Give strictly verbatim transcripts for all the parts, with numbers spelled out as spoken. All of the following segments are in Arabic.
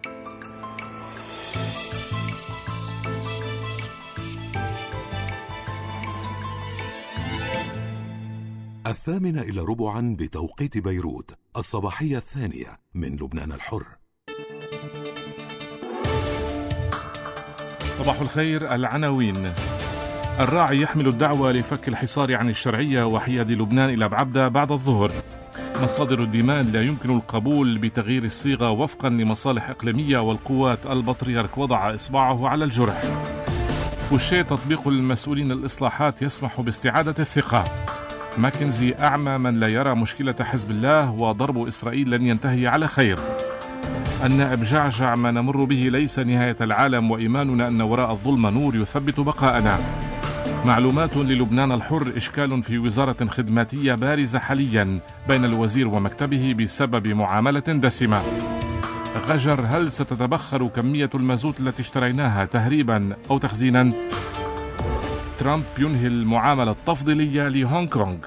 الثامنة إلى ربعا بتوقيت بيروت، الصباحية الثانية من لبنان الحر. صباح الخير. العناوين: الراعي يحمل الدعوة لفك الحصار عن الشرعية وحياد لبنان إلى بعبدة بعد الظهر. مصادر الديمان: لا يمكن القبول بتغيير الصيغة وفقا لمصالح إقليمية والقوات. البطريرك وضع إصبعه على الجرح. فوشيه: تطبيق المسؤولين الإصلاحات يسمح باستعادة الثقة. ماكنزي: أعمى من لا يرى مشكلة حزب الله وضرب إسرائيل لن ينتهي على خير. النائب جعجع: ما نمر به ليس نهاية العالم وإيماننا أن وراء الظلم نور يثبت بقاءنا. معلومات للبنان الحر: إشكال في وزارة خدماتية بارزة حاليا بين الوزير ومكتبه بسبب معاملة دسمة. غجر: هل ستتبخر كمية المازوت التي اشتريناها تهريبا أو تخزينا؟ ترامب ينهي المعاملة التفضيلية لهونغ كونغ.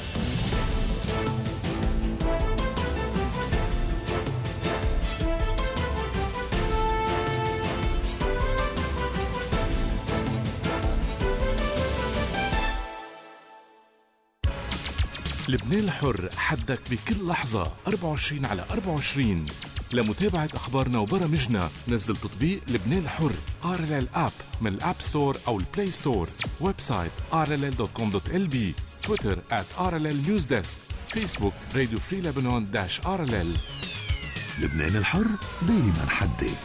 لبنان الحر، حدك بكل لحظة أربعة وعشرين على أربعة وعشرين. لمتابعة أخبارنا وبرامجنا نزل تطبيق لبنان الحر آر إل إل آب من الآب ستور أو البلاي ستور. ويب سايت آر إل إل دوت كوم دوت إل بي. تويتر آت آر إل إل نيوز ديسك. فيسبوك راديو فري لبنان داش آر إل إل. لبنان الحر دايما حدي.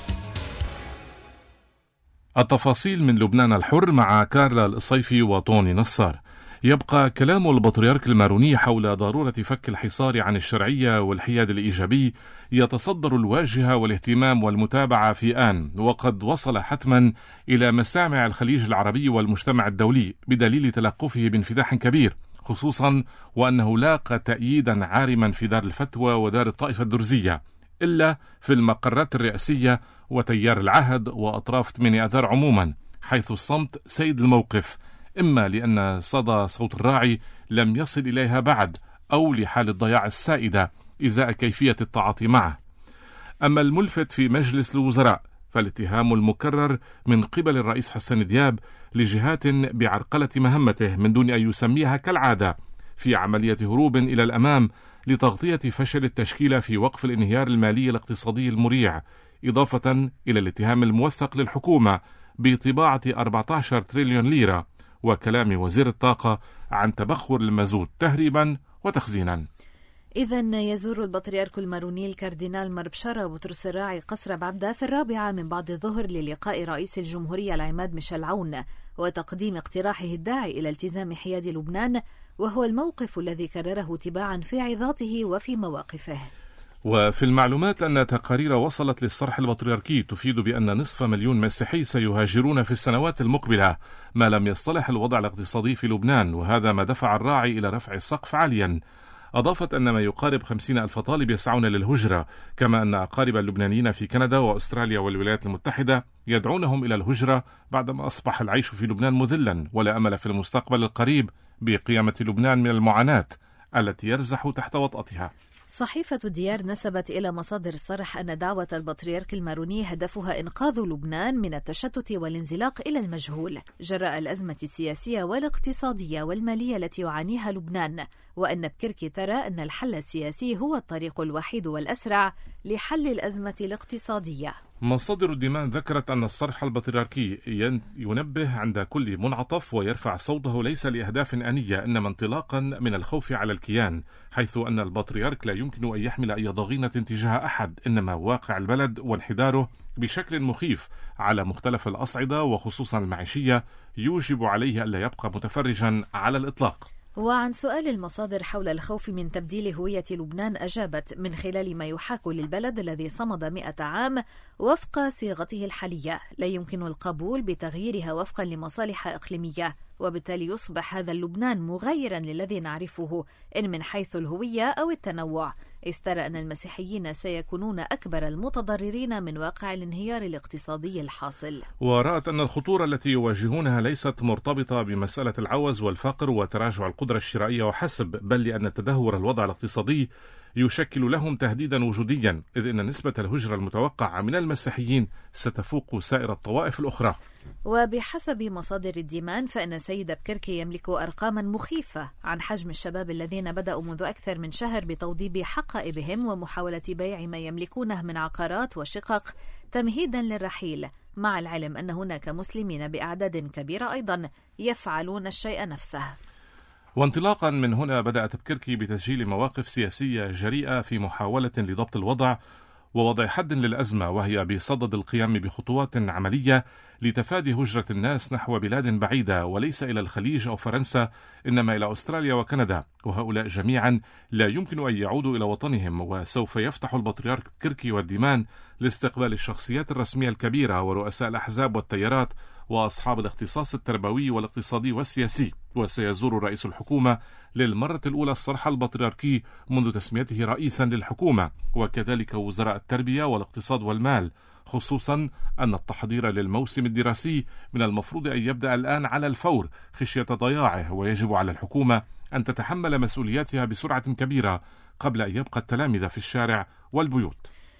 التفاصيل من لبنان الحر مع كارلا الصيفي وطوني نصار. يبقى كلام البطريرك الماروني حول ضرورة فك الحصار عن الشرعية والحياد الإيجابي يتصدر الواجهة والاهتمام والمتابعة في آن، وقد وصل حتما إلى مسامع الخليج العربي والمجتمع الدولي بدليل تلقفه بانفتاح كبير، خصوصا وأنه لاقى تأييدا عارما في دار الفتوى ودار الطائفة الدرزية، إلا في المقرات الرئاسية وتيار العهد وأطراف ثمانية أذار عموما، حيث الصمت سيد الموقف، إما لأن صدى صوت الراعي لم يصل إليها بعد، أو لحال الضياع السائدة إزاء كيفية التعاطي معه. أما الملفت في مجلس الوزراء فالاتهام المكرر من قبل الرئيس حسن دياب لجهات بعرقلة مهمته من دون أن يسميها كالعادة في عملية هروب إلى الأمام لتغطية فشل التشكيلة في وقف الانهيار المالي الاقتصادي المريع، إضافة إلى الاتهام الموثق للحكومة بطباعة أربعة عشر تريليون ليرة، وكلام وزير الطاقة عن تبخر المازوت تهريبا وتخزينا. إذن يزور البطريرك الماروني الكاردينال مربشرة بطرس الراعي قصر بعبدة في الرابعة من بعد الظهر للقاء رئيس الجمهورية العماد ميشيل عون وتقديم اقتراحه الداعي إلى التزام حياد لبنان، وهو الموقف الذي كرره تباعا في عظاته وفي مواقفه. وفي المعلومات أن تقارير وصلت للصرح البطريركي تفيد بأن نصف مليون مسيحي سيهاجرون في السنوات المقبلة ما لم يصطلح الوضع الاقتصادي في لبنان، وهذا ما دفع الراعي إلى رفع السقف عاليا. أضافت أن ما يقارب خمسين ألف طالب يسعون للهجرة، كما أن أقارب اللبنانيين في كندا وأستراليا والولايات المتحدة يدعونهم إلى الهجرة بعدما أصبح العيش في لبنان مذلا، ولا أمل في المستقبل القريب بقيامة لبنان من المعاناة التي يرزح تحت وطأتها. صحيفة الديار نسبت إلى مصادر الصرح أن دعوة البطريرك الماروني هدفها إنقاذ لبنان من التشتت والانزلاق إلى المجهول جراء الأزمة السياسية والاقتصادية والمالية التي يعانيها لبنان، وأن بكركي ترى أن الحل السياسي هو الطريق الوحيد والأسرع لحل الأزمة الاقتصادية. مصادر الديمان ذكرت أن الصرح البطريركي ينبه عند كل منعطف ويرفع صوته ليس لأهداف أنية، إنما انطلاقا من الخوف على الكيان، حيث أن البطريرك لا يمكن أن يحمل أي ضغينة تجاه أحد، إنما واقع البلد وانحداره بشكل مخيف على مختلف الأصعدة وخصوصا المعيشية يوجب عليه ألا يبقى متفرجا على الإطلاق. وعن سؤال المصادر حول الخوف من تبديل هوية لبنان أجابت: من خلال ما يحاك للبلد الذي صمد مئة عام وفق صيغته الحالية لا يمكن القبول بتغييرها وفقا لمصالح إقليمية، وبالتالي يصبح هذا اللبنان مغايرا للذي نعرفه إن من حيث الهوية أو التنوع، إذ ترى أن المسيحيين سيكونون أكبر المتضررين من واقع الانهيار الاقتصادي الحاصل. ورأت أن الخطورة التي يواجهونها ليست مرتبطة بمسألة العوز والفقر وتراجع القدرة الشرائية وحسب، بل لأن تدهور الوضع الاقتصادي يشكل لهم تهديدا وجوديا، إذ أن نسبة الهجرة المتوقعة من المسيحيين ستفوق سائر الطوائف الأخرى. وبحسب مصادر الديمان فإن سيد بكركي يملك أرقاما مخيفة عن حجم الشباب الذين بدأوا منذ أكثر من شهر بتوضيب حقائبهم ومحاولة بيع ما يملكونه من عقارات وشقق تمهيدا للرحيل، مع العلم أن هناك مسلمين بأعداد كبيرة أيضا يفعلون الشيء نفسه. وانطلاقا من هنا بدأت بكركي بتسجيل مواقف سياسية جريئة في محاولة لضبط الوضع ووضع حد للأزمة، وهي بصدد القيام بخطوات عملية لتفادي هجرة الناس نحو بلاد بعيدة وليس إلى الخليج أو فرنسا، إنما إلى أستراليا وكندا، وهؤلاء جميعا لا يمكن أن يعودوا إلى وطنهم. وسوف يفتح البطريرك بكركي والديمان لاستقبال الشخصيات الرسمية الكبيرة ورؤساء الأحزاب والتيارات وأصحاب الاختصاص التربوي والاقتصادي والسياسي. وسيزور رئيس الحكومة للمرة الأولى الصرح البطريركي منذ تسميته رئيسا للحكومة، وكذلك وزراء التربية والاقتصاد والمال، خصوصا أن التحضير للموسم الدراسي من المفروض أن يبدأ الآن على الفور خشية ضياعه، ويجب على الحكومة أن تتحمل مسؤولياتها بسرعة كبيرة قبل أن يبقى التلامذة في الشارع والبيوت.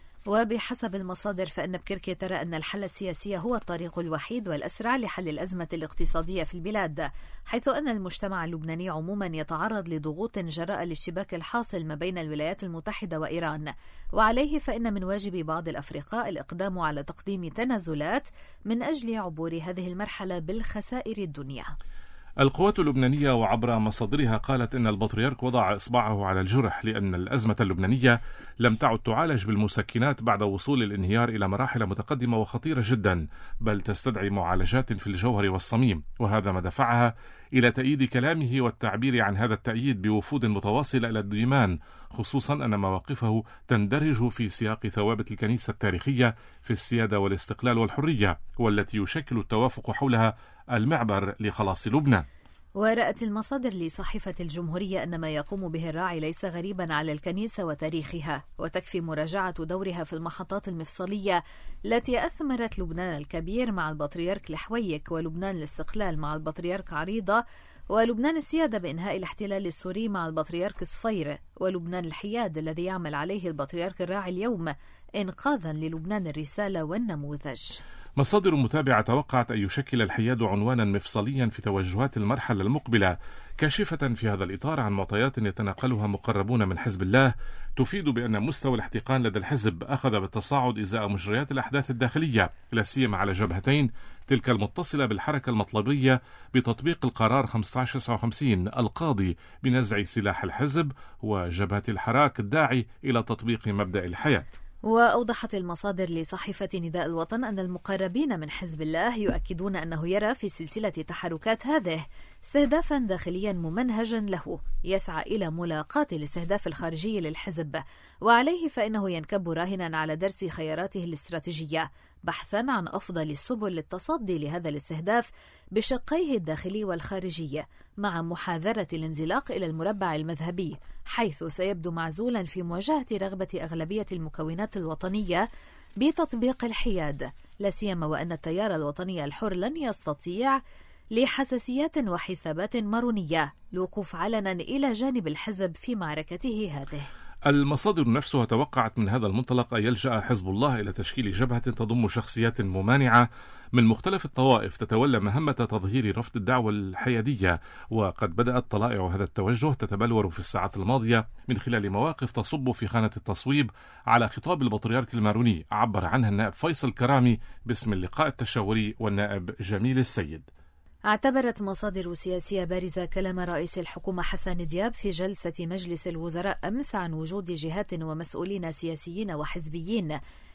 وبحسب المصادر فإن بكركي ترى أن الحل السياسي هو الطريق الوحيد والأسرع لحل الأزمة الاقتصادية في البلاد، حيث أن المجتمع اللبناني عموما يتعرض لضغوط جراء الاشتباك الحاصل ما بين الولايات المتحدة وإيران، وعليه فإن من واجب بعض الأفرقاء الإقدام على تقديم تنازلات من أجل عبور هذه المرحلة بالخسائر الدنيا. القوات اللبنانية وعبر مصادرها قالت إن البطريرك وضع إصبعه على الجرح، لأن الأزمة اللبنانية لم تعد تعالج بالمسكنات بعد وصول الانهيار إلى مراحل متقدمة وخطيرة جدا، بل تستدعي معالجات في الجوهر والصميم، وهذا ما دفعها إلى تأييد كلامه والتعبير عن هذا التأييد بوفود متواصلة إلى الديمان، خصوصا أن مواقفه تندرج في سياق ثوابت الكنيسة التاريخية في السيادة والاستقلال والحرية، والتي يشكل التوافق حولها المعبر لخلاص لبنان. ورأت المصادر لصحيفة الجمهورية أن ما يقوم به الراعي ليس غريبا على الكنيسة وتاريخها، وتكفي مراجعة دورها في المحطات المفصلية التي أثمرت لبنان الكبير مع البطريرك الحويك، ولبنان الاستقلال مع البطريرك عريضة، ولبنان السيادة بإنهاء الاحتلال السوري مع البطريرك صفير، ولبنان الحياد الذي يعمل عليه البطريرك الراعي اليوم إنقاذا للبنان الرسالة والنموذج. مصادر متابعة توقعت أن يشكل الحياد عنوانا مفصليا في توجهات المرحلة المقبلة، كاشفة في هذا الإطار عن معطيات يتناقلها مقربون من حزب الله تفيد بأن مستوى الاحتقان لدى الحزب أخذ بالتصاعد إزاء مجريات الأحداث الداخلية، لا سيما على جبهتين، تلك المتصلة بالحركة المطلبية بتطبيق القرار خمسة عشر تسعة وخمسين القاضي بنزع سلاح الحزب، وجبهة الحراك الداعي إلى تطبيق مبدأ الحياة. وأوضحت المصادر لصحيفة نداء الوطن أن المقربين من حزب الله يؤكدون أنه يرى في سلسلة تحركات هذه استهدافا داخليا ممنهجا له يسعى إلى ملاقاة الاستهداف الخارجي للحزب، وعليه فإنه ينكب راهنا على درس خياراته الاستراتيجية بحثا عن أفضل السبل للتصدي لهذا الاستهداف بشقيه الداخلي والخارجي، مع محاذرة الانزلاق إلى المربع المذهبي، حيث سيبدو معزولا في مواجهة رغبة أغلبية المكونات الوطنية بتطبيق الحياد، لا سيما وأن التيار الوطني الحر لن يستطيع لحساسيات وحسابات مرونية الوقوف علنا إلى جانب الحزب في معركته هذه. المصادر نفسها توقعت من هذا المنطلق أن يلجأ حزب الله إلى تشكيل جبهة تضم شخصيات ممانعة من مختلف الطوائف تتولى مهمة تظهير رفض الدعوة الحيادية، وقد بدأت طلائع هذا التوجه تتبلور في الساعات الماضية من خلال مواقف تصب في خانة التصويب على خطاب البطريرك الماروني، عبر عنها النائب فيصل كرامي باسم اللقاء التشاوري والنائب جميل السيد. اعتبرت مصادر سياسية بارزة كلام رئيس الحكومة حسن دياب في جلسة مجلس الوزراء أمس عن وجود جهات ومسؤولين سياسيين وحزبيين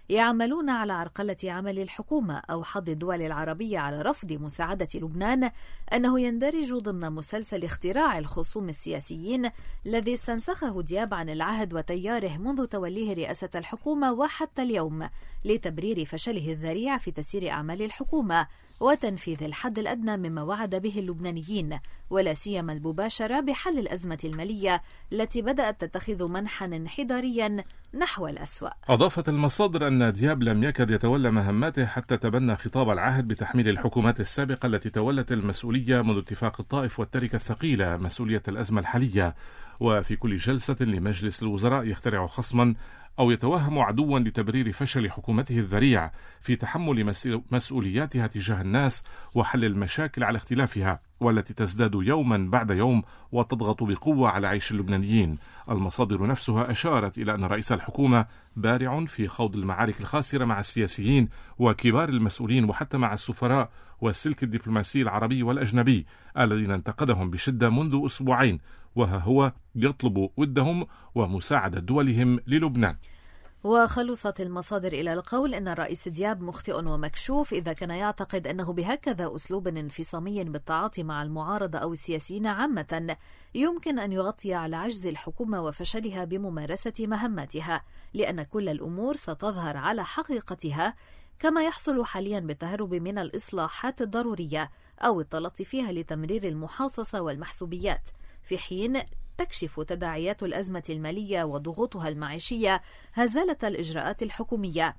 يعملون على عرقلة عمل الحكومة أو حض الدول العربية على رفض مساعدة لبنان أنه يندرج ضمن مسلسل اختراع الخصوم السياسيين الذي استنسخه دياب عن العهد وتياره منذ توليه رئاسة الحكومة وحتى اليوم لتبرير فشله الذريع في تسيير أعمال الحكومة وتنفيذ الحد الأدنى مما وعد به اللبنانيين، ولا سيما المباشرة بحل الأزمة المالية التي بدأت تتخذ منحا انحداريا نحو الأسوأ. أضافت المصادر أن دياب لم يكد يتولى مهماته حتى تبنى خطاب العهد بتحميل الحكومات السابقة التي تولت المسؤولية منذ اتفاق الطائف والتركة الثقيلة مسؤولية الأزمة الحالية، وفي كل جلسة لمجلس الوزراء يخترع خصما أو يتوهم عدوا لتبرير فشل حكومته الذريع في تحمل مسؤولياتها تجاه الناس وحل المشاكل على اختلافها والتي تزداد يوما بعد يوم وتضغط بقوة على عيش اللبنانيين. المصادر نفسها أشارت إلى أن رئيس الحكومة بارع في خوض المعارك الخاسرة مع السياسيين وكبار المسؤولين وحتى مع السفراء والسلك الدبلوماسي العربي والأجنبي الذين انتقدهم بشدة منذ أسبوعين، وها هو يطلب ودهم ومساعدة دولهم للبنان. وخلصت المصادر إلى القول أن الرئيس دياب مخطئ ومكشوف إذا كان يعتقد أنه بهكذا أسلوب انفصامي بالتعاطي مع المعارضة أو السياسيين عامة يمكن أن يغطي على عجز الحكومة وفشلها بممارسة مهماتها، لأن كل الأمور ستظهر على حقيقتها كما يحصل حاليا بالتهرب من الإصلاحات الضرورية أو التلطي فيها لتمرير المحاصصة والمحسوبيات، في حين تكشف تداعيات الأزمة المالية وضغوطها المعيشية هزالة الإجراءات الحكومية،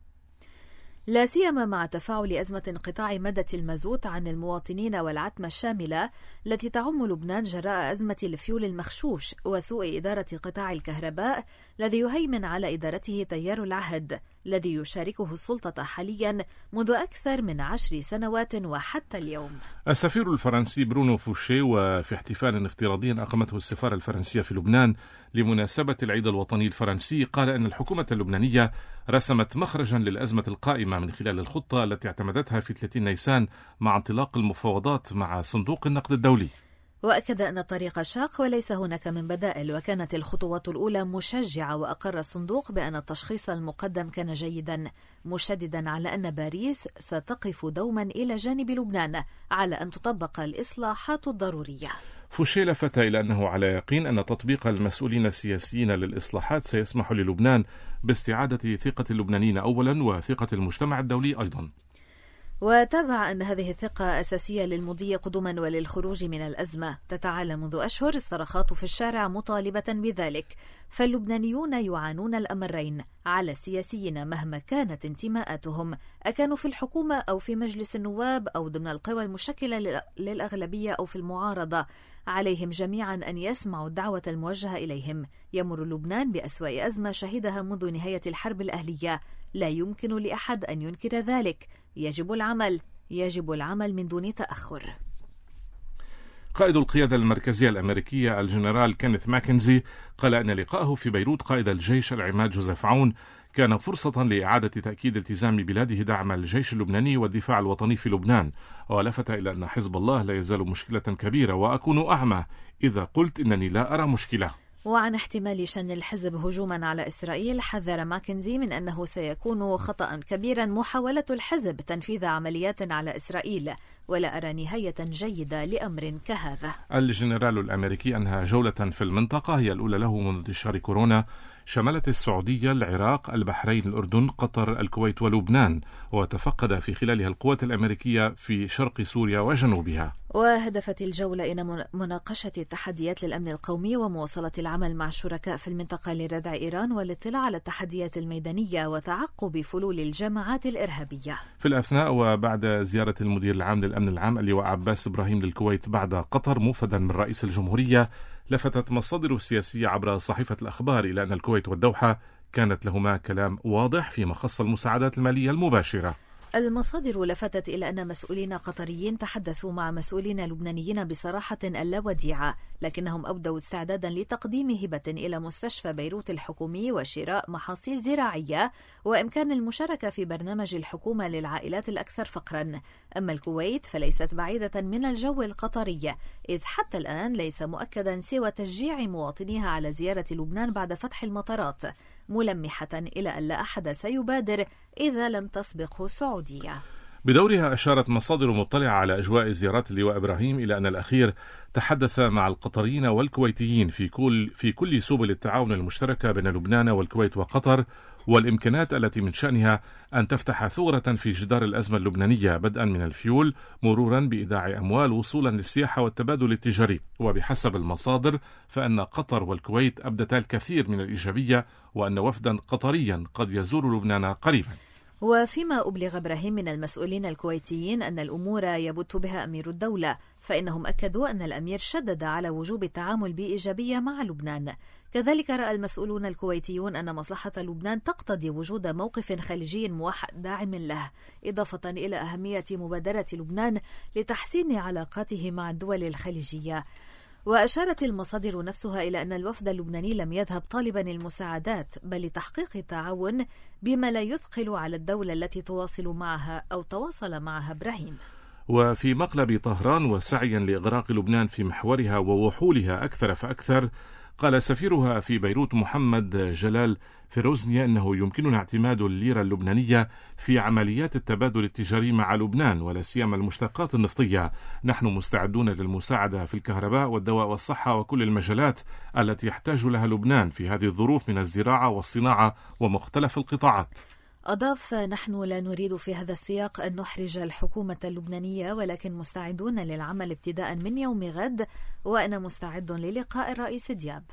لا سيما مع تفاعل أزمة انقطاع مادة المازوت عن المواطنين والعتمة الشاملة التي تعم لبنان جراء أزمة الفيول المخشوش وسوء إدارة قطاع الكهرباء الذي يهيمن على إدارته تيار العهد الذي يشاركه السلطة حاليا منذ أكثر من عشر سنوات وحتى اليوم. السفير الفرنسي برونو فوشي وفي احتفال افتراضي أقامته السفارة الفرنسية في لبنان لمناسبة العيد الوطني الفرنسي قال أن الحكومة اللبنانية رسمت مخرجا للأزمة القائمة من خلال الخطة التي اعتمدتها في ثلاثين نيسان مع انطلاق المفاوضات مع صندوق النقد الدولي. وأكد أن الطريق شاق وليس هناك من بدائل، وكانت الخطوات الأولى مشجعة، وأقر الصندوق بأن التشخيص المقدم كان جيدا، مشددا على أن باريس ستقف دوما إلى جانب لبنان على أن تطبق الإصلاحات الضرورية. فوشي لفت إلى أنه على يقين أن تطبيق المسؤولين السياسيين للإصلاحات سيسمح للبنان باستعادة ثقة اللبنانيين أولا وثقة المجتمع الدولي أيضا. وتابع أن هذه الثقة أساسية للمضي قدما وللخروج من الأزمة. تتعالى منذ أشهر الصرخات في الشارع مطالبة بذلك، فاللبنانيون يعانون الأمرين على السياسيين مهما كانت انتماءاتهم، أكانوا في الحكومة أو في مجلس النواب أو ضمن القوى المشكلة للأغلبية أو في المعارضة. عليهم جميعا أن يسمعوا الدعوة الموجهة إليهم. يمر لبنان بأسوأ أزمة شهدها منذ نهاية الحرب الأهلية، لا يمكن لأحد أن ينكر ذلك. يجب العمل يجب العمل من دون تأخر. قائد القيادة المركزية الأمريكية الجنرال كينيث ماكنزي قال أن لقائه في بيروت قائد الجيش العماد جوزيف عون كان فرصة لإعادة تأكيد التزام بلاده دعم الجيش اللبناني والدفاع الوطني في لبنان، ولفت إلى أن حزب الله لا يزال مشكلة كبيرة، وأكون أعمى إذا قلت إنني لا أرى مشكلة. وعن احتمال شن الحزب هجوما على إسرائيل، حذر ماكنزي من أنه سيكون خطأ كبيرا محاولة الحزب تنفيذ عمليات على إسرائيل، ولا أرى نهاية جيدة لأمر كهذا. الجنرال الأمريكي أنهى جولة في المنطقة هي الأولى له منذ انتشار كورونا، شملت السعودية، العراق، البحرين، الأردن، قطر، الكويت ولبنان، وتفقد في خلالها القوات الأمريكية في شرق سوريا وجنوبها. وهدفت الجولة إلى مناقشة التحديات للأمن القومي ومواصلة العمل مع الشركاء في المنطقة لردع إيران والاطلاع على التحديات الميدانية وتعقب فلول الجماعات الإرهابية. في الأثناء وبعد زيارة المدير العام للأمن العام اللواء عباس إبراهيم للكويت بعد قطر موفدا من رئيس الجمهورية، لفتت مصادر سياسية عبر صحيفة الأخبار إلى أن الكويت والدوحة كانت لهما كلام واضح فيما خص المساعدات المالية المباشرة. المصادر لفتت إلى أن مسؤولين قطريين تحدثوا مع مسؤولين لبنانيين بصراحة لا وديعة، لكنهم أبدوا استعدادا لتقديم هبة إلى مستشفى بيروت الحكومي وشراء محاصيل زراعية وإمكان المشاركة في برنامج الحكومة للعائلات الأكثر فقرا. أما الكويت فليست بعيدة من الجو القطري، إذ حتى الآن ليس مؤكدا سوى تشجيع مواطنيها على زيارة لبنان بعد فتح المطارات. ملمحة إلى أن لا أحد سيبادر إذا لم تسبقه السعودية. بدورها أشارت مصادر مطلعة على أجواء زيارات اللواء إبراهيم إلى أن الأخير تحدث مع القطريين والكويتيين في كل في كل سبل التعاون المشتركة بين لبنان والكويت وقطر، والإمكانات التي من شأنها أن تفتح ثغرة في جدار الأزمة اللبنانية، بدءا من الفيول مرورا بإيداع أموال وصولا للسياحة والتبادل التجاري. وبحسب المصادر فإن قطر والكويت أبدتا الكثير من الإيجابية، وأن وفدا قطريا قد يزور لبنان قريبا. وفيما أبلغ إبراهيم من المسؤولين الكويتيين أن الأمور يبت بها أمير الدولة، فإنهم أكدوا أن الأمير شدد على وجوب التعامل بإيجابية مع لبنان. كذلك رأى المسؤولون الكويتيون أن مصلحة لبنان تقتضي وجود موقف خليجي موحد داعم له، إضافة إلى أهمية مبادرة لبنان لتحسين علاقاته مع الدول الخليجية. وأشارت المصادر نفسها إلى أن الوفد اللبناني لم يذهب طالبا المساعدات، بل لتحقيق التعاون بما لا يثقل على الدولة التي تواصل معها أو تواصل معها إبراهيم. وفي مقلب طهران وسعيا لإغراق لبنان في محورها ووحولها أكثر فأكثر، قال سفيرها في بيروت محمد جلال فيروزني أنه يمكننا اعتماد الليرة اللبنانية في عمليات التبادل التجاري مع لبنان، ولا سيما المشتقات النفطية. نحن مستعدون للمساعدة في الكهرباء والدواء والصحة وكل المجالات التي يحتاج لها لبنان في هذه الظروف من الزراعة والصناعة ومختلف القطاعات. أضاف: نحن لا نريد في هذا السياق أن نحرج الحكومة اللبنانية، ولكن مستعدون للعمل ابتداء من يوم غد، وأنا مستعد للقاء الرئيس دياب.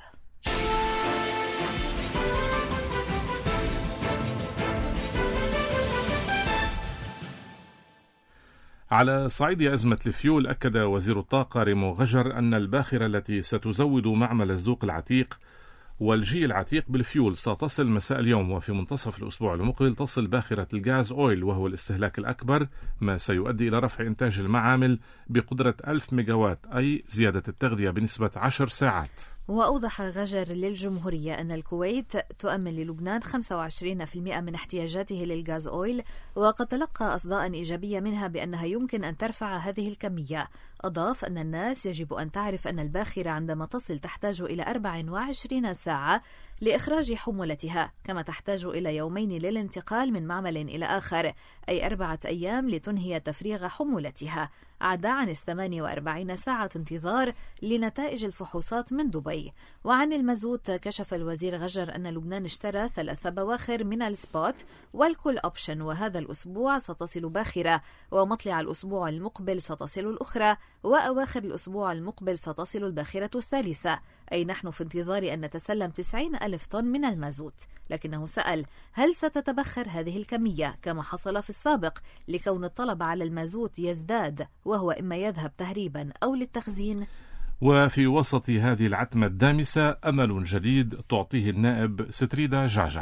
على صعيد أزمة الفيول، أكد وزير الطاقة ريمو غجر أن الباخرة التي ستزود معمل الزوق العتيق والجي العتيق بالفيول ستصل مساء اليوم، وفي منتصف الأسبوع المقبل تصل باخرة الغاز أويل وهو الاستهلاك الأكبر، ما سيؤدي إلى رفع إنتاج المعامل بقدرة ألف ميجاوات، أي زيادة التغذية بنسبة عشر ساعات. وأوضح غجر للجمهورية أن الكويت تؤمن للبنان خمسة وعشرين بالمئة من احتياجاته للغاز أويل، وقد تلقى أصداء إيجابية منها بأنها يمكن أن ترفع هذه الكمية. أضاف أن الناس يجب أن تعرف أن الباخرة عندما تصل تحتاج إلى أربع وعشرين ساعة لإخراج حمولتها، كما تحتاج إلى يومين للانتقال من معمل إلى آخر، أي أربعة أيام لتنهي تفريغ حمولتها، عدا عن الثمانية وأربعين ساعة انتظار لنتائج الفحوصات من دبي. وعن المازوت، كشف الوزير غجر أن لبنان اشترى ثلاث بواخر من السبوت والكول أوبشن، وهذا الأسبوع ستصل باخرة، ومطلع الأسبوع المقبل ستصل الأخرى، وأواخر الأسبوع المقبل ستصل الباخرة الثالثة، أي نحن في انتظار أن نتسلم تسعين ألف طن من المازوت. لكنه سأل: هل ستتبخر هذه الكمية كما حصل في السابق، لكون الطلب على المازوت يزداد وهو إما يذهب تهريبا أو للتخزين؟ وفي وسط هذه العتمة الدامسة أمل جديد تعطيه النائب ستريدا جعجع.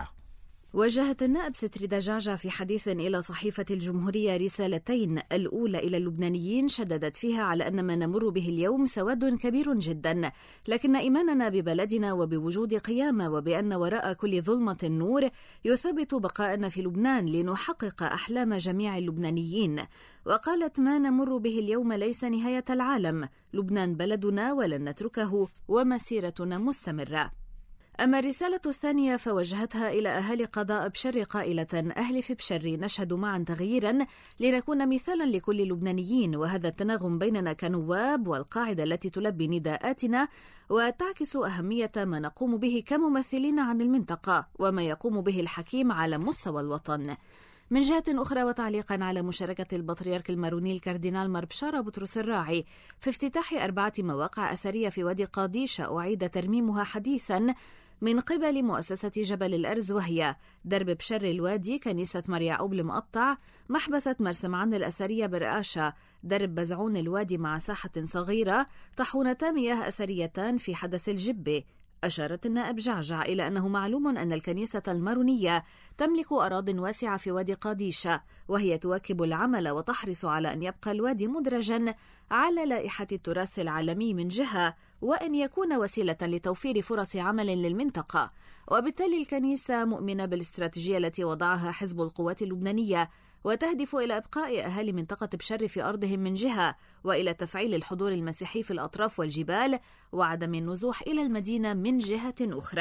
وجهت النائب ستريدا جعجع في حديث إلى صحيفة الجمهورية رسالتين، الأولى إلى اللبنانيين شددت فيها على أن ما نمر به اليوم سواد كبير جدا، لكن إيماننا ببلدنا وبوجود قيامة وبأن وراء كل ظلمة نور يثبت بقاءنا في لبنان لنحقق أحلام جميع اللبنانيين. وقالت: ما نمر به اليوم ليس نهاية العالم، لبنان بلدنا ولن نتركه، ومسيرتنا مستمرة. أما الرسالة الثانية فوجهتها إلى أهالي قضاء بشر قائلة: أهل في بشر نشهد معا تغييرا لنكون مثالا لكل اللبنانيين، وهذا التناغم بيننا كنواب والقاعدة التي تلبي نداءاتنا وتعكس أهمية ما نقوم به كممثلين عن المنطقة وما يقوم به الحكيم على مستوى الوطن. من جهة أخرى، وتعليقا على مشاركة البطريرك الماروني الكاردينال مار بشارة بطرس الراعي في افتتاح أربعة مواقع أثرية في وادي قاديشة أعيد ترميمها حديثا من قبل مؤسسة جبل الأرز، وهي درب بشر الوادي، كنيسة مار يعقوب المقطع، محبسة مرسمعان الأثرية برقاشة، درب بزعون الوادي مع ساحة صغيرة، طاحونتان مياه أثريتان في حدث الجبة. أشارت النائب جعجع إلى أنه معلوم أن الكنيسة المارونية تملك أراضٍ واسعة في وادي قاديشة، وهي تواكب العمل وتحرص على أن يبقى الوادي مدرجا على لائحة التراث العالمي من جهة، وأن يكون وسيلة لتوفير فرص عمل للمنطقة. وبالتالي الكنيسة مؤمنة بالاستراتيجية التي وضعها حزب القوات اللبنانية، وتهدف إلى إبقاء أهالي منطقة بشر في أرضهم من جهة، وإلى تفعيل الحضور المسيحي في الأطراف والجبال، وعدم النزوح إلى المدينة من جهة أخرى.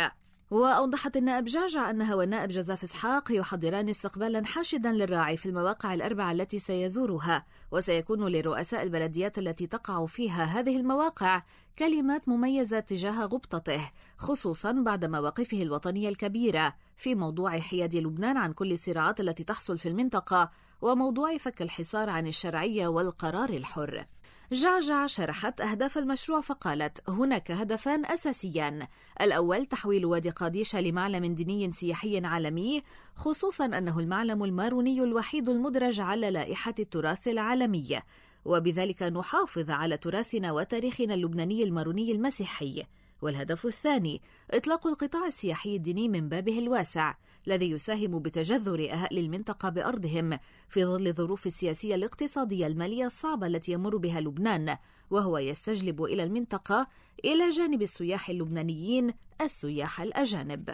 وأوضحت النائب جعجع أنها والنائب جزاف إسحاق يحضران استقبالا حاشدا للراعي في المواقع الأربعة التي سيزورها، وسيكون لرؤساء البلديات التي تقع فيها هذه المواقع كلمات مميزة تجاه غبطته، خصوصا بعد مواقفه الوطنية الكبيرة في موضوع حياد لبنان عن كل الصراعات التي تحصل في المنطقة وموضوع فك الحصار عن الشرعية والقرار الحر. جعجع شرحت أهداف المشروع فقالت: هناك هدفان أساسيان، الأول تحويل وادي قاديشة لمعلم ديني سياحي عالمي، خصوصا أنه المعلم الماروني الوحيد المدرج على لائحة التراث العالمي، وبذلك نحافظ على تراثنا وتاريخنا اللبناني الماروني المسيحي. والهدف الثاني إطلاق القطاع السياحي الديني من بابه الواسع الذي يساهم بتجذر أهل المنطقة بأرضهم في ظل الظروف السياسية الاقتصادية المالية الصعبة التي يمر بها لبنان، وهو يستجلب إلى المنطقة إلى جانب السياح اللبنانيين السياح الأجانب.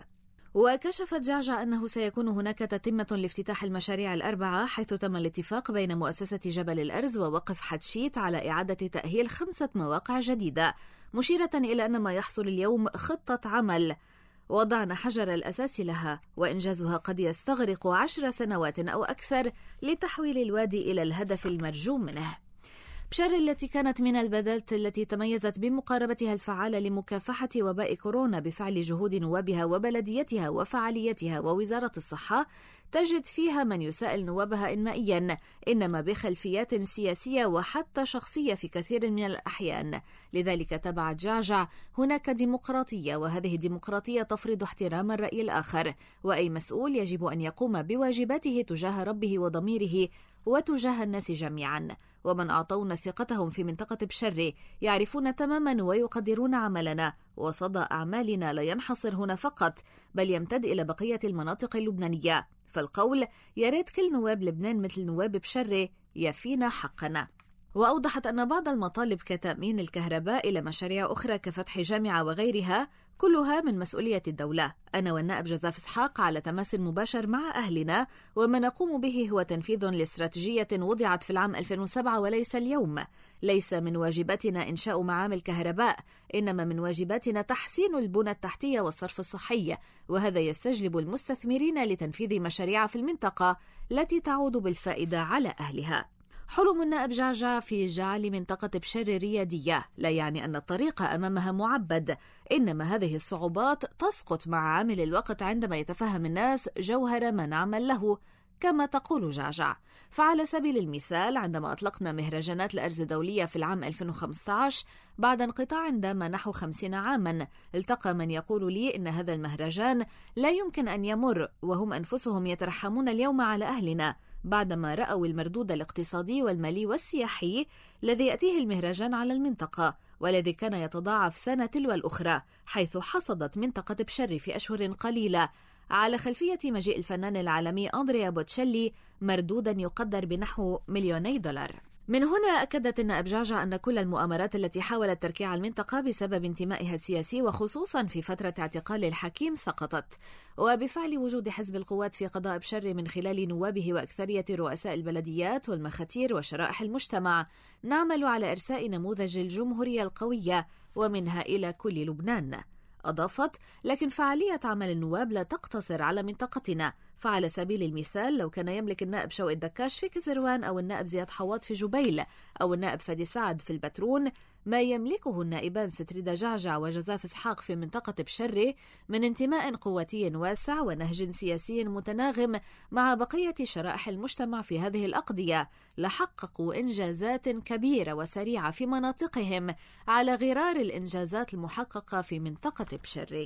وكشفت جعجع أنه سيكون هناك تتمة لافتتاح المشاريع الأربعة، حيث تم الاتفاق بين مؤسسة جبل الأرز ووقف حتشيت على إعادة تأهيل خمسة مواقع جديدة، مشيرة إلى أن ما يحصل اليوم خطة عمل وضعنا حجر الأساس لها، وإنجازها قد يستغرق عشر سنوات أو أكثر لتحويل الوادي إلى الهدف المرجو منه. بشر التي كانت من البلدات التي تميزت بمقاربتها الفعالة لمكافحة وباء كورونا بفعل جهود نوابها وبلديتها وفعاليتها ووزارة الصحة، تجد فيها من يسائل نوابها إنمائيا، إنما بخلفيات سياسية وحتى شخصية في كثير من الأحيان. لذلك تبعت جعجع: هناك ديمقراطية، وهذه الديمقراطية تفرض احترام الرأي الآخر، وأي مسؤول يجب أن يقوم بواجباته تجاه ربه وضميره وتجاه الناس جميعا. ومن أعطونا ثقتهم في منطقة بشر يعرفون تماما ويقدرون عملنا، وصدى أعمالنا لا ينحصر هنا فقط بل يمتد إلى بقية المناطق اللبنانية، فالقول يا ريت كل نواب لبنان مثل نواب بشر يفينا حقنا. وأوضحت أن بعض المطالب كتأمين الكهرباء إلى مشاريع أخرى كفتح جامعة وغيرها كلها من مسؤولية الدولة. أنا والنائب جزاف إسحاق على تماس مباشر مع أهلنا، وما نقوم به هو تنفيذ لاستراتيجية وضعت في العام ألفين وسبعة وليس اليوم. ليس من واجباتنا إنشاء معامل كهرباء، إنما من واجباتنا تحسين البنى التحتية والصرف الصحي، وهذا يستجلب المستثمرين لتنفيذ مشاريع في المنطقة التي تعود بالفائدة على أهلها. حلم النائب جعجع في جعل منطقة بشر ريادية لا يعني أن الطريق أمامها معبد، إنما هذه الصعوبات تسقط مع عامل الوقت عندما يتفهم الناس جوهر ما نعمل له، كما تقول جعجع. فعلى سبيل المثال، عندما أطلقنا مهرجانات الأرز الدولية في العام ألفين وخمسة عشر بعد انقطاع دام نحو خمسين عاما، التقى من يقول لي إن هذا المهرجان لا يمكن أن يمر، وهم أنفسهم يترحمون اليوم على أهلنا بعدما رأوا المردود الاقتصادي والمالي والسياحي الذي يأتيه المهرجان على المنطقة، والذي كان يتضاعف سنة تلو الأخرى، حيث حصدت منطقة بشر في أشهر قليلة على خلفية مجيء الفنان العالمي أندريا بوتشيلي مردودا يقدر بنحو مليوني دولار. من هنا أكدت النائب جعجع أن كل المؤامرات التي حاولت تركيع المنطقة بسبب انتمائها السياسي وخصوصا في فترة اعتقال الحكيم سقطت، وبفعل وجود حزب القوات في قضاء بشر من خلال نوابه وأكثرية رؤساء البلديات والمخاتير وشرائح المجتمع، نعمل على إرساء نموذج الجمهورية القوية ومنها إلى كل لبنان. أضافت: لكن فعالية عمل النواب لا تقتصر على منطقتنا، فعلى سبيل المثال لو كان يملك النائب شوقي الدكاش في كزروان أو النائب زياد حواط في جبيل أو النائب فادي سعد في البترون ما يملكه النائبان ستريدا جعجع وجزاف إسحاق في منطقة بشر من انتماء قواتي واسع ونهج سياسي متناغم مع بقية شرائح المجتمع في هذه الأقضية، لحققوا إنجازات كبيرة وسريعة في مناطقهم على غرار الإنجازات المحققة في منطقة بشر.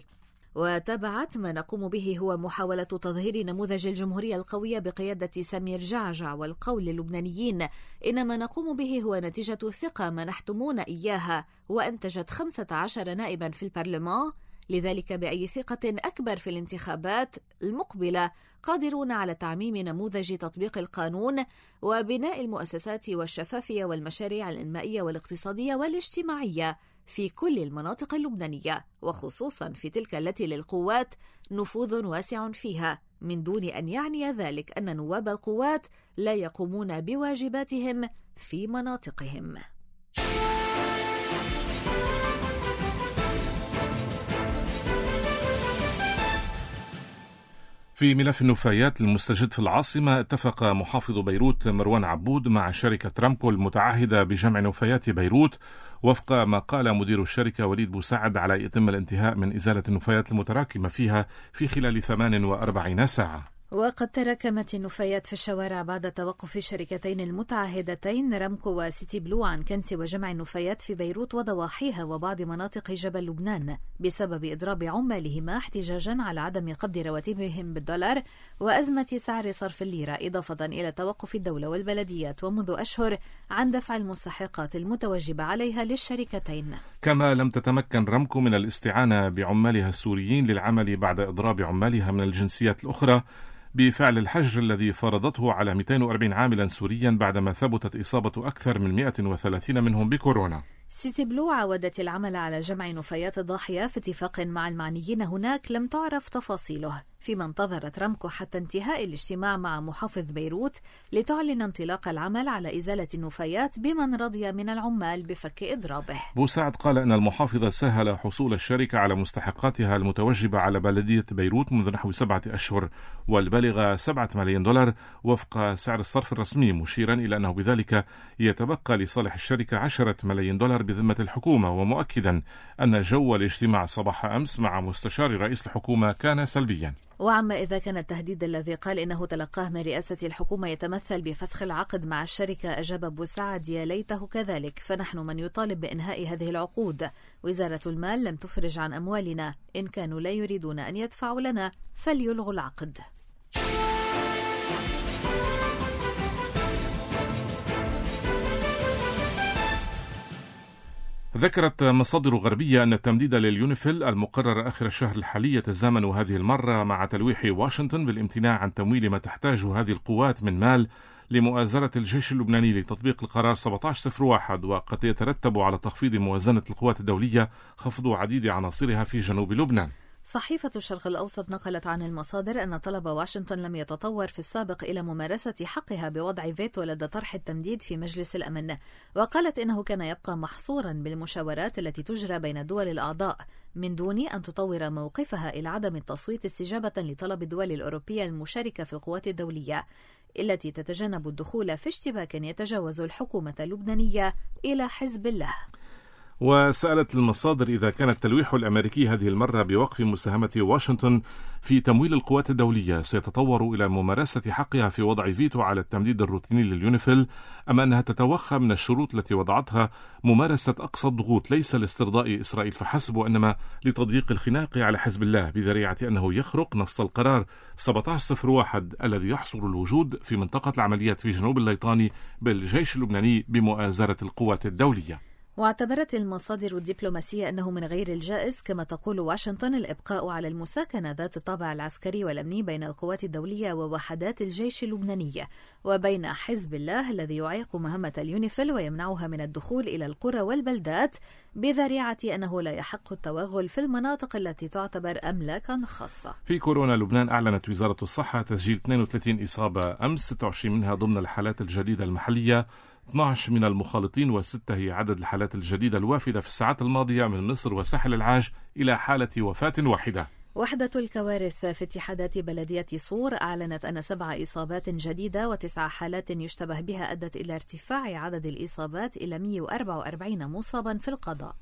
وتبعت: ما نقوم به هو محاولة تظهير نموذج الجمهورية القوية بقيادة سمير جعجع والقول للبنانيين إن ما نقوم به هو نتيجة ثقة منحتمون إياها وأنتجت خمسة عشر نائبا في البرلمان، لذلك بأي ثقة أكبر في الانتخابات المقبلة قادرون على تعميم نموذج تطبيق القانون وبناء المؤسسات والشفافية والمشاريع الإنمائية والاقتصادية والاجتماعية في كل المناطق اللبنانية، وخصوصا في تلك التي للقوات نفوذ واسع فيها، من دون أن يعني ذلك أن نواب القوات لا يقومون بواجباتهم في مناطقهم. في ملف النفايات المستجد في العاصمة، اتفق محافظ بيروت مروان عبود مع شركة رامكو المتعهدة بجمع نفايات بيروت وفق ما قال مدير الشركة وليد بوسعد على يتم الانتهاء من إزالة النفايات المتراكمة فيها في خلال ثمان وأربعين ساعة. وقد تراكمت النفايات في الشوارع بعد توقف الشركتين المتعهدتين رامكو وسيتي بلو عن كنس وجمع النفايات في بيروت وضواحيها وبعض مناطق جبل لبنان بسبب إضراب عمالهما احتجاجا على عدم قبض رواتبهم بالدولار وأزمة سعر صرف الليرة، إضافة إلى توقف الدولة والبلديات ومنذ أشهر عن دفع المستحقات المتوجبة عليها للشركتين. كما لم تتمكن رامكو من الاستعانة بعمالها السوريين للعمل بعد إضراب عمالها من الجنسيات الأخرى بفعل الحجر الذي فرضته على مئتين وأربعين عاملا سوريا بعدما ثبتت إصابة أكثر من مئة وثلاثين منهم بكورونا. سيتي بلو عاودت العمل على جمع نفايات الضاحية في اتفاق مع المعنيين هناك لم تعرف تفاصيله، فيما انتظرت رامكو حتى انتهاء الاجتماع مع محافظ بيروت لتعلن انطلاق العمل على إزالة النفايات بمن رضي من العمال بفك إضرابه. بوسعد قال أن المحافظة سهل حصول الشركة على مستحقاتها المتوجبة على بلدية بيروت منذ نحو سبعة أشهر والبالغة سبعة ملايين دولار وفق سعر الصرف الرسمي، مشيرا إلى أنه بذلك يتبقى لصالح الشركة عشرة ملايين دولار بذمة الحكومة، ومؤكدا أن جو الاجتماع صباح أمس مع مستشار رئيس الحكومة كان سلبيا. وعما إذا كان التهديد الذي قال إنه تلقاه من رئاسة الحكومة يتمثل بفسخ العقد مع الشركة، أجاب بوسعد: يا ليته كذلك، فنحن من يطالب بإنهاء هذه العقود. وزارة المال لم تفرج عن أموالنا، إن كانوا لا يريدون أن يدفعوا لنا فليلغوا العقد. ذكرت مصادر غربية أن التمديد لليونيفيل المقرر آخر الشهر الحالي يتزامن هذه المرة مع تلويح واشنطن بالامتناع عن تمويل ما تحتاجه هذه القوات من مال لمؤازرة الجيش اللبناني لتطبيق القرار سبعة عشر صفر واحد، وقد يترتب على تخفيض موازنة القوات الدولية خفض عديد عناصرها في جنوب لبنان. صحيفة الشرق الأوسط نقلت عن المصادر أن طلب واشنطن لم يتطور في السابق إلى ممارسة حقها بوضع فيتو لدى طرح التمديد في مجلس الأمن، وقالت إنه كان يبقى محصورا بالمشاورات التي تجرى بين الدول الأعضاء من دون أن تطور موقفها إلى عدم التصويت استجابة لطلب الدول الأوروبية المشاركة في القوات الدولية التي تتجنب الدخول في اشتباك يتجاوز الحكومة اللبنانية إلى حزب الله. وسألت المصادر إذا كان التلويح الأمريكي هذه المرة بوقف مساهمة واشنطن في تمويل القوات الدولية سيتطور إلى ممارسة حقها في وضع فيتو على التمديد الروتيني لليونيفيل، أم أنها تتوخى من الشروط التي وضعتها ممارسة أقصى الضغوط ليس لاسترضاء إسرائيل فحسب، وإنما لتضييق الخناق على حزب الله بذريعة أنه يخرق نص القرار سبعة عشر صفر واحد الذي يحصر الوجود في منطقة العمليات في جنوب الليطاني بالجيش اللبناني بمؤازرة القوات الدولية. واعتبرت المصادر الدبلوماسية أنه من غير الجائز كما تقول واشنطن الإبقاء على المساكنة ذات الطابع العسكري والأمني بين القوات الدولية ووحدات الجيش اللبنانية وبين حزب الله الذي يعيق مهمة اليونيفيل ويمنعها من الدخول إلى القرى والبلدات بذريعة أنه لا يحق التوغل في المناطق التي تعتبر أملاكا خاصة. في كورونا لبنان، أعلنت وزارة الصحة تسجيل اثنين وثلاثين إصابة أمس، ستة وعشرين منها ضمن الحالات الجديدة المحلية، اثني عشر من المخالطين، وستة هي عدد الحالات الجديدة الوافدة في الساعات الماضية من مصر وساحل العاج إلى حالة وفاة واحدة. وحدة الكوارث في اتحادات بلدية صور أعلنت أن سبع إصابات جديدة وتسع حالات يشتبه بها أدت إلى ارتفاع عدد الإصابات إلى مئة وأربعة وأربعين مصابا في القضاء.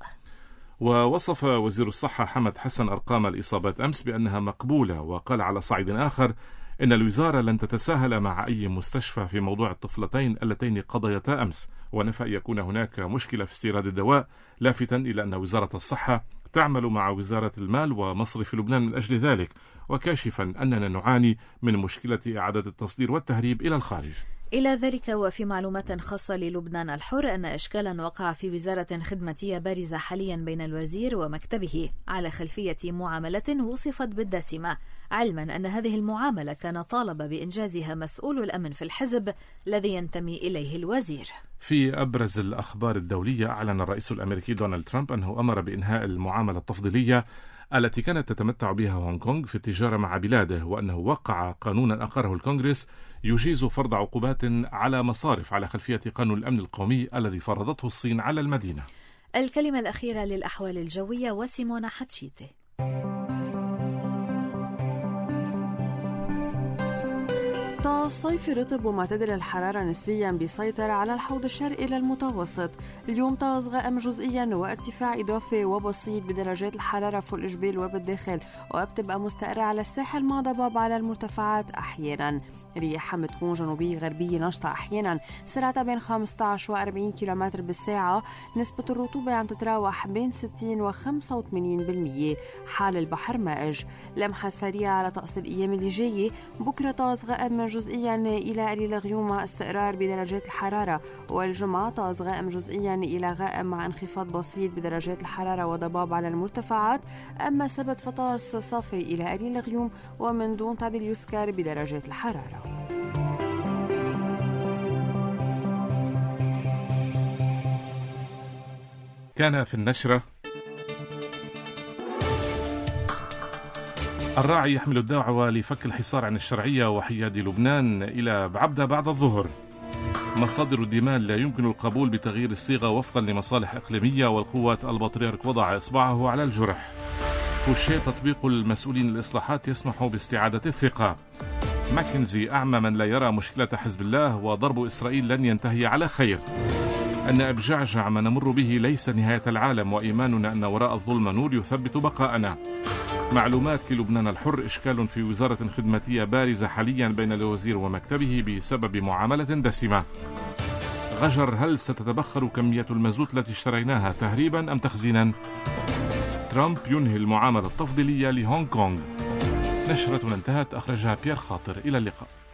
ووصف وزير الصحة حمد حسن أرقام الإصابات أمس بأنها مقبولة، وقال على صعيد آخر إن الوزارة لن تتساهل مع أي مستشفى في موضوع الطفلتين اللتين قضيتا أمس، ونفى أن يكون هناك مشكلة في استيراد الدواء، لافتا إلى أن وزارة الصحة تعمل مع وزارة المال ومصرف لبنان من أجل ذلك، وكاشفا أننا نعاني من مشكلة إعادة التصدير والتهريب إلى الخارج. إلى ذلك وفي معلومات خاصة للبنان الحر أن إشكالا وقع في وزارة خدمتية بارزة حاليا بين الوزير ومكتبه على خلفية معاملة وصفت بالدسمة، علما أن هذه المعاملة كان طالب بإنجازها مسؤول الأمن في الحزب الذي ينتمي إليه الوزير. في أبرز الأخبار الدولية، أعلن الرئيس الأمريكي دونالد ترامب أنه أمر بإنهاء المعاملة التفضيلية التي كانت تتمتع بها هونغ كونغ في التجارة مع بلاده، وأنه وقع قانونا أقره الكونغرس يجيز فرض عقوبات على مصارف على خلفية قانون الأمن القومي الذي فرضته الصين على المدينة. الكلمة الأخيرة للأحوال الجوية وسيمونا حتشيتي. طقس صيفي رطب ومعتدل الحرارة نسبيا بيسيطر على الحوض الشرقي للمتوسط. اليوم طقس غائم جزئيا وارتفاع إضافي وبسيط بدرجات الحرارة فوق الجبال وبالداخل، وبتبقى مستقرة على الساحل مع ضباب على المرتفعات أحيانا. رياح بتكون جنوبية غربية نشطة أحيانا، سرعتها بين خمسة عشر وأربعين كيلومتر بالساعة. نسبة الرطوبة عم تتراوح بين ستين وخمسة وثمانين بالمية. حال البحر مائج. لمحة سريعة على طقس الأيام اللي جاية. بكرة طقس غائم جزئيا إلى قليل غيوم مع استقرار بدرجات الحرارة، والجمعة طقس غائم جزئيا إلى غائم مع انخفاض بسيط بدرجات الحرارة وضباب على المرتفعات. أما سبت فطقس صافي إلى قليل غيوم ومن دون تعديل يذكر بدرجات الحرارة. كان في النشرة: الراعي يحمل الدعوة لفك الحصار عن الشرعية وحياد لبنان إلى بعبدة بعد الظهر. مصادر الديمان: لا يمكن القبول بتغيير الصيغة وفقا لمصالح إقليمية والقوات. البطريرك وضع إصبعه على الجرح. فوشيه: تطبيق المسؤولين الإصلاحات يسمح باستعادة الثقة. ماكنزي: أعمى من لا يرى مشكلة حزب الله وضرب إسرائيل لن ينتهي على خير. النائب جعجع: ما نمر به ليس نهاية العالم، وإيماننا أن وراء الظلم نور يثبت بقاءنا. معلومات للبنان الحر: إشكال في وزارة خدماتية بارزة حاليا بين الوزير ومكتبه بسبب معاملة دسمة. غجر: هل ستتبخر كمية المازوت التي اشتريناها تهريبا أم تخزينا؟ ترامب ينهي المعاملة التفضيلية لهونغ كونغ. نشرة انتهت، أخرجها بيير خاطر. إلى اللقاء.